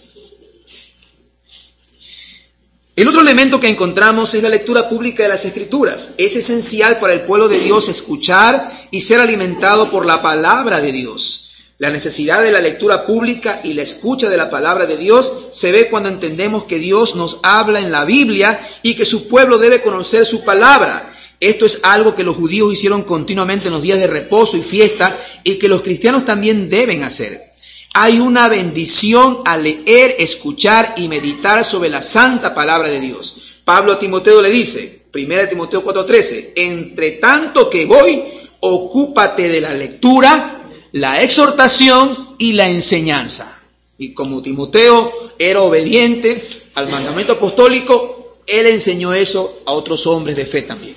El otro elemento que encontramos es la lectura pública de las Escrituras. Es esencial para el pueblo de Dios escuchar y ser alimentado por la palabra de Dios. La necesidad de la lectura pública y la escucha de la palabra de Dios se ve cuando entendemos que Dios nos habla en la Biblia y que su pueblo debe conocer su palabra. Esto es algo que los judíos hicieron continuamente en los días de reposo y fiesta y que los cristianos también deben hacer. Hay una bendición al leer, escuchar y meditar sobre la santa palabra de Dios. Pablo a Timoteo le dice, 1 Timoteo 4:13, entre tanto que voy, ocúpate de la lectura, la exhortación y la enseñanza. Y como Timoteo era obediente al mandamiento apostólico, él enseñó eso a otros hombres de fe también.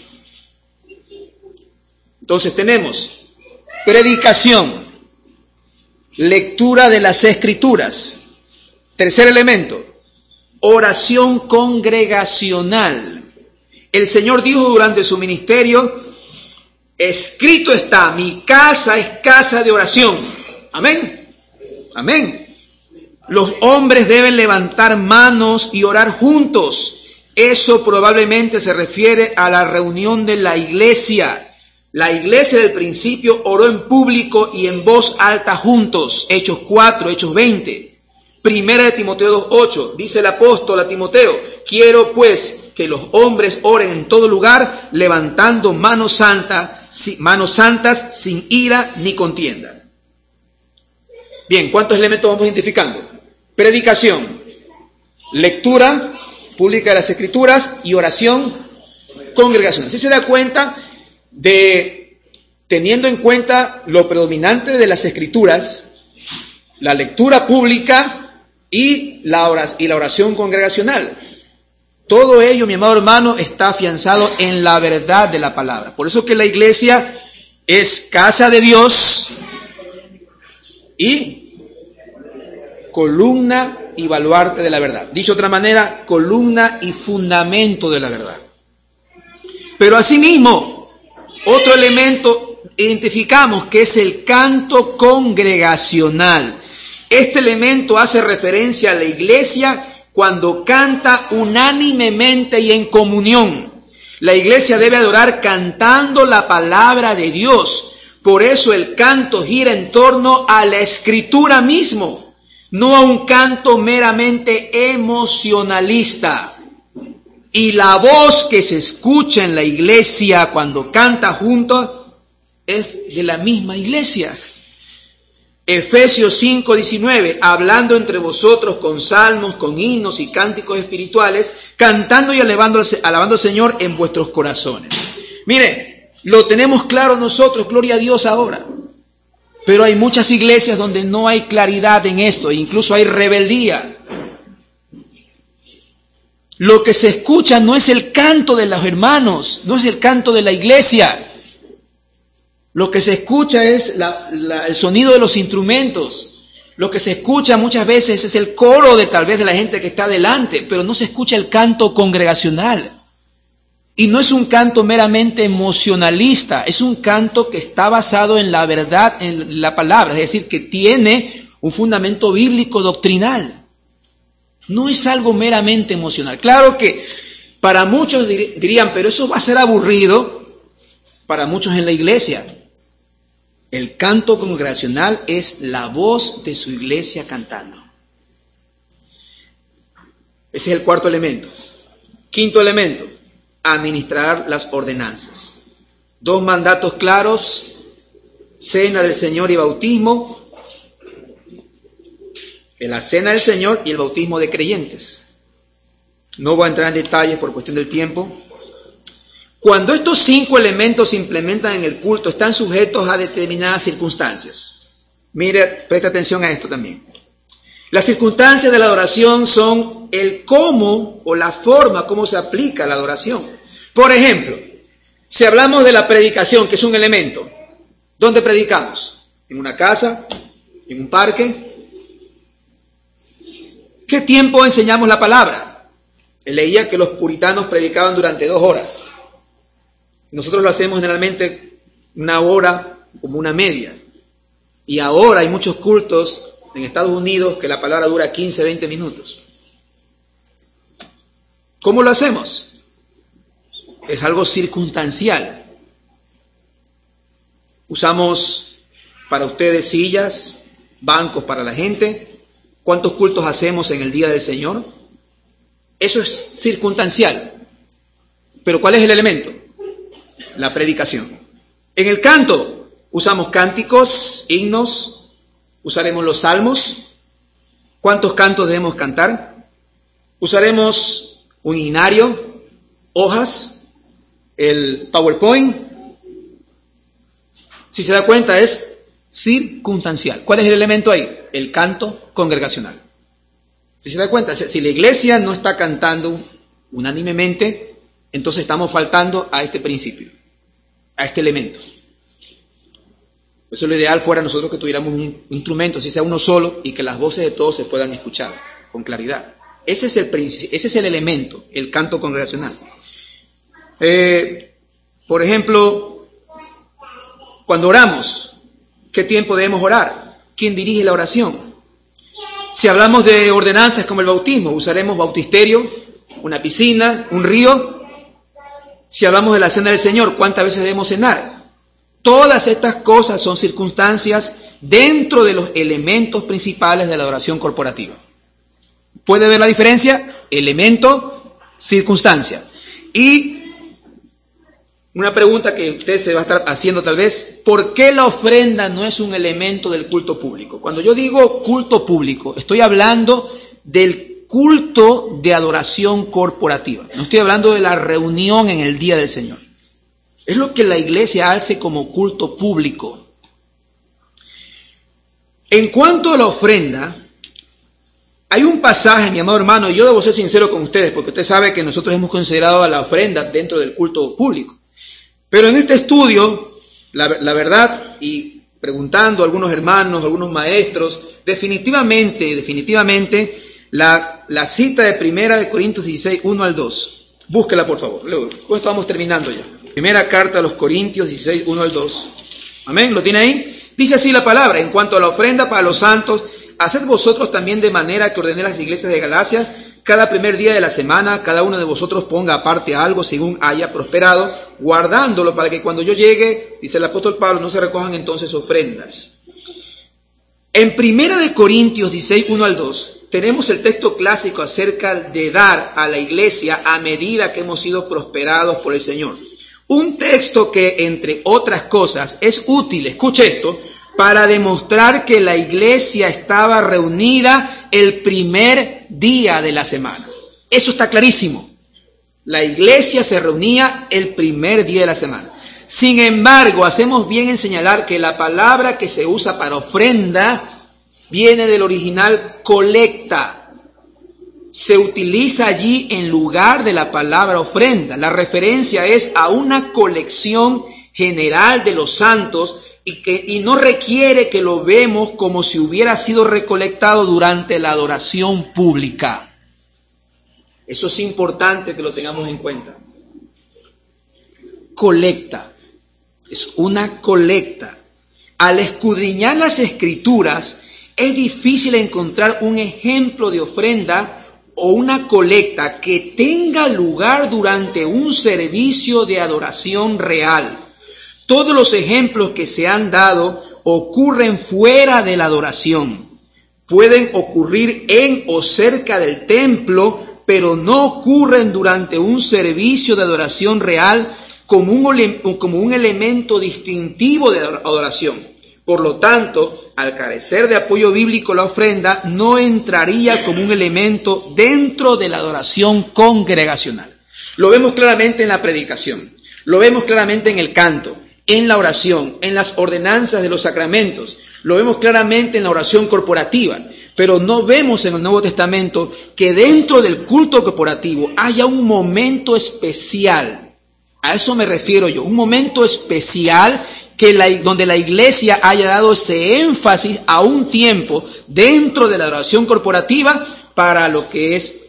Entonces tenemos predicación, lectura de las Escrituras. Tercer elemento, oración congregacional. El Señor dijo durante su ministerio, escrito está, mi casa es casa de oración. Amén. Amén. Los hombres deben levantar manos y orar juntos. Eso probablemente se refiere a la reunión de la iglesia. La iglesia del principio oró en público y en voz alta juntos. Hechos 4, Hechos 20. Primera de Timoteo 2:8. Dice el apóstol a Timoteo, quiero pues que los hombres oren en todo lugar, levantando manos santas sin ira ni contienda. Bien, ¿cuántos elementos vamos identificando? Predicación, lectura pública de las Escrituras y oración congregacional. ¿Sí se da cuenta de, teniendo en cuenta lo predominante de las Escrituras, la lectura pública y la oración congregacional? Todo ello, mi amado hermano, está afianzado en la verdad de la palabra. Por eso que la iglesia es casa de Dios y columna y baluarte de la verdad. Dicho de otra manera, columna y fundamento de la verdad. Pero asimismo, otro elemento identificamos que es el canto congregacional. Este elemento hace referencia a la iglesia cuando canta unánimemente y en comunión. La iglesia debe adorar cantando la palabra de Dios. Por eso el canto gira en torno a la escritura mismo, no a un canto meramente emocionalista. Y la voz que se escucha en la iglesia cuando canta juntos es de la misma iglesia. Efesios 5:19, hablando entre vosotros con salmos, con himnos y cánticos espirituales, cantando y alabando al Señor en vuestros corazones. Miren, lo tenemos claro nosotros, gloria a Dios ahora. Pero hay muchas iglesias donde no hay claridad en esto, e incluso hay rebeldía. Lo que se escucha no es el canto de los hermanos, no es el canto de la iglesia. Lo que se escucha es el sonido de los instrumentos. Lo que se escucha muchas veces es el coro de tal vez de la gente que está delante, pero no se escucha el canto congregacional. Y no es un canto meramente emocionalista, es un canto que está basado en la verdad, en la palabra, es decir, que tiene un fundamento bíblico doctrinal. No es algo meramente emocional. Claro que para muchos dirían, pero eso va a ser aburrido para muchos en la iglesia. El canto congregacional es la voz de su iglesia cantando. Ese es el cuarto elemento. Quinto elemento, administrar las ordenanzas. 2 mandatos claros, cena del Señor y bautismo. La cena del Señor y el bautismo de creyentes. No voy a entrar en detalles por cuestión del tiempo. Cuando estos 5 elementos se implementan en el culto, están sujetos a determinadas circunstancias. Mire, presta atención a esto también. Las circunstancias de la adoración son el cómo o la forma como se aplica la adoración. Por ejemplo, si hablamos de la predicación, que es un elemento, ¿dónde predicamos? ¿En una casa? ¿En un parque? ¿Qué tiempo enseñamos la palabra? Leía que los puritanos predicaban durante 2 horas. Nosotros lo hacemos generalmente 1 hora como una media. Y ahora hay muchos cultos en Estados Unidos que la palabra dura 15, 20 minutos. ¿Cómo lo hacemos? Es algo circunstancial. Usamos para ustedes sillas, bancos para la gente. ¿Cuántos cultos hacemos en el día del Señor? Eso es circunstancial. Pero ¿cuál es el elemento? La predicación. En el canto usamos cánticos, himnos, usaremos los salmos. ¿Cuántos cantos debemos cantar? Usaremos un himnario, hojas, el PowerPoint. Si se da cuenta es circunstancial. ¿Cuál es el elemento ahí? El canto congregacional. Si se da cuenta, si la iglesia no está cantando unánimemente, entonces estamos faltando a este principio, a este elemento. Eso lo ideal fuera nosotros que tuviéramos un instrumento, si sea uno solo, y que las voces de todos se puedan escuchar con claridad. Ese es el principio, ese es el elemento, el canto congregacional. Por ejemplo, cuando oramos, ¿qué tiempo debemos orar? ¿Quién dirige la oración? Si hablamos de ordenanzas como el bautismo, usaremos bautisterio, una piscina, un río. Si hablamos de la cena del Señor, ¿cuántas veces debemos cenar? Todas estas cosas son circunstancias dentro de los elementos principales de la adoración corporativa. ¿Puede ver la diferencia? Elemento, circunstancia. Y una pregunta que usted se va a estar haciendo tal vez, ¿por qué la ofrenda no es un elemento del culto público? Cuando yo digo culto público, estoy hablando del culto de adoración corporativa. No estoy hablando de la reunión en el día del Señor. Es lo que la iglesia hace como culto público. En cuanto a la ofrenda, hay un pasaje, mi amado hermano, y yo debo ser sincero con ustedes, porque usted sabe que nosotros hemos considerado a la ofrenda dentro del culto público. Pero en este estudio, la verdad, y preguntando a algunos hermanos, a algunos maestros, definitivamente, la cita de 1 Corintios 16, 1 al 2. Búsquela, por favor. Luego, con esto vamos terminando ya. Primera carta a los Corintios 16, 1 al 2. Amén, ¿lo tiene ahí? Dice así la palabra: en cuanto a la ofrenda para los santos, haced vosotros también de manera que ordené las iglesias de Galacia, Cada primer día de la semana, cada uno de vosotros ponga aparte algo según haya prosperado, guardándolo para que cuando yo llegue, dice el apóstol Pablo, no se recojan entonces ofrendas. En 1 Corintios 16, 1 al 2, tenemos el texto clásico acerca de dar a la iglesia a medida que hemos sido prosperados por el Señor. Un texto que, entre otras cosas, es útil, escuche esto, para demostrar que la iglesia estaba reunida el primer día de la semana. Eso está clarísimo. La iglesia se reunía el primer día de la semana. Sin embargo, hacemos bien en señalar que la palabra que se usa para ofrenda viene del original colecta. Se utiliza allí en lugar de la palabra ofrenda. La referencia es a una colección general de los santos y no requiere que lo vemos como si hubiera sido recolectado durante la adoración pública. Eso es importante que lo tengamos en cuenta. Colecta. Es una colecta. Al escudriñar las Escrituras, es difícil encontrar un ejemplo de ofrenda o una colecta que tenga lugar durante un servicio de adoración real. Todos los ejemplos que se han dado ocurren fuera de la adoración. Pueden ocurrir en o cerca del templo, pero no ocurren durante un servicio de adoración real como un elemento distintivo de adoración. Por lo tanto, al carecer de apoyo bíblico, la ofrenda no entraría como un elemento dentro de la adoración congregacional. Lo vemos claramente en la predicación, lo vemos claramente en el canto, en la oración, en las ordenanzas de los sacramentos, lo vemos claramente en la oración corporativa, pero no vemos en el Nuevo Testamento que dentro del culto corporativo haya un momento especial. A eso me refiero yo, un momento especial donde la iglesia haya dado ese énfasis a un tiempo dentro de la adoración corporativa para lo que es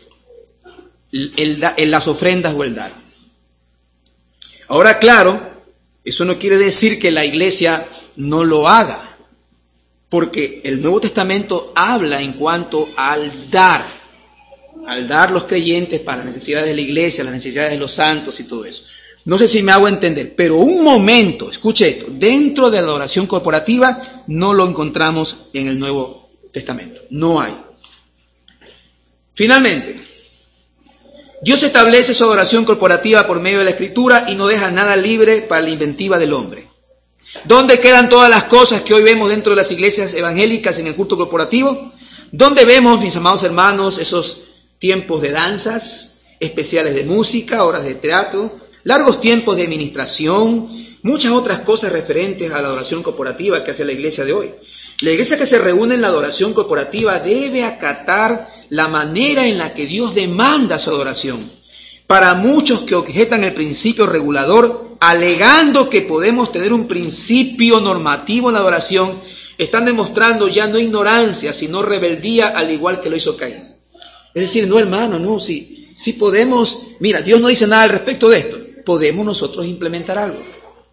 las ofrendas o el dar. Ahora, claro, eso no quiere decir que la iglesia no lo haga, porque el Nuevo Testamento habla en cuanto al dar los creyentes para las necesidades de la iglesia, las necesidades de los santos y todo eso. No sé si me hago entender, pero un momento, escuche esto, dentro de la adoración corporativa no lo encontramos en el Nuevo Testamento, no hay. Finalmente, Dios establece su adoración corporativa por medio de la Escritura y no deja nada libre para la inventiva del hombre. ¿Dónde quedan todas las cosas que hoy vemos dentro de las iglesias evangélicas en el culto corporativo? ¿Dónde vemos, mis amados hermanos, esos tiempos de danzas, especiales de música, horas de teatro, largos tiempos de administración, muchas otras cosas referentes a la adoración corporativa que hace la iglesia de hoy? La iglesia que se reúne en la adoración corporativa debe acatar la manera en la que Dios demanda su adoración. Para muchos que objetan el principio regulador, alegando que podemos tener un principio normativo en la adoración, están demostrando ya no ignorancia, sino rebeldía, al igual que lo hizo Caín. Es decir, no, hermano, no, si podemos, mira, Dios no dice nada al respecto de esto, podemos nosotros implementar algo.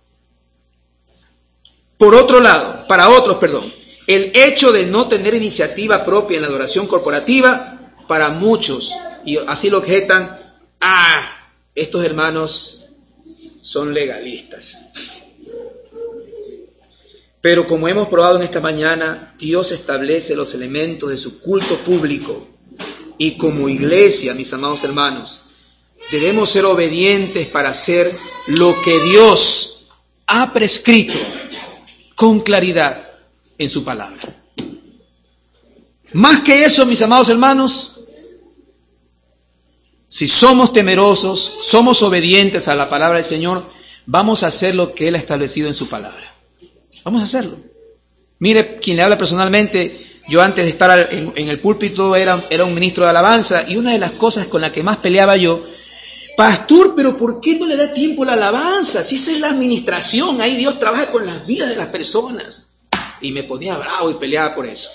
Por otro lado, para otros, el hecho de no tener iniciativa propia en la adoración corporativa, para muchos, y así lo objetan, estos hermanos son legalistas. Pero como hemos probado en esta mañana, Dios establece los elementos de su culto público. Y como iglesia, mis amados hermanos, debemos ser obedientes para hacer lo que Dios ha prescrito con claridad en su palabra. Más que eso, mis amados hermanos, si somos temerosos, somos obedientes a la palabra del Señor, vamos a hacer lo que Él ha establecido en su palabra. Vamos a hacerlo. Mire, quien le habla personalmente, yo antes de estar en el púlpito era un ministro de alabanza, y una de las cosas con las que más peleaba yo, pastor, pero ¿por qué no le da tiempo a la alabanza? Si esa es la administración, ahí Dios trabaja con las vidas de las personas. Y me ponía bravo y peleaba por eso.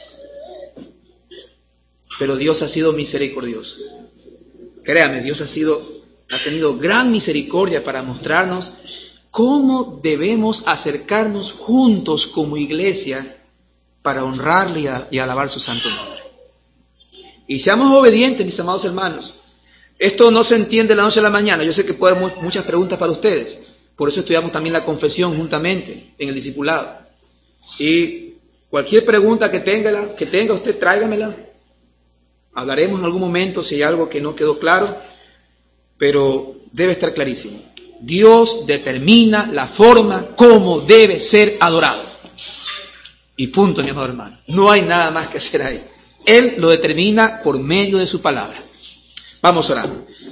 Pero Dios ha sido misericordioso. Créame, Dios ha tenido gran misericordia para mostrarnos cómo debemos acercarnos juntos como iglesia para honrarle y alabar su santo nombre. Y seamos obedientes, mis amados hermanos. Esto no se entiende de la noche a la mañana. Yo sé que puede haber muchas preguntas para ustedes. Por eso estudiamos también la confesión juntamente en el discipulado. Y cualquier pregunta que tenga usted, tráigamela. Hablaremos en algún momento si hay algo que no quedó claro, pero debe estar clarísimo. Dios determina la forma como debe ser adorado. Y punto, mi amado hermano. No hay nada más que hacer ahí. Él lo determina por medio de su palabra. Vamos a orar.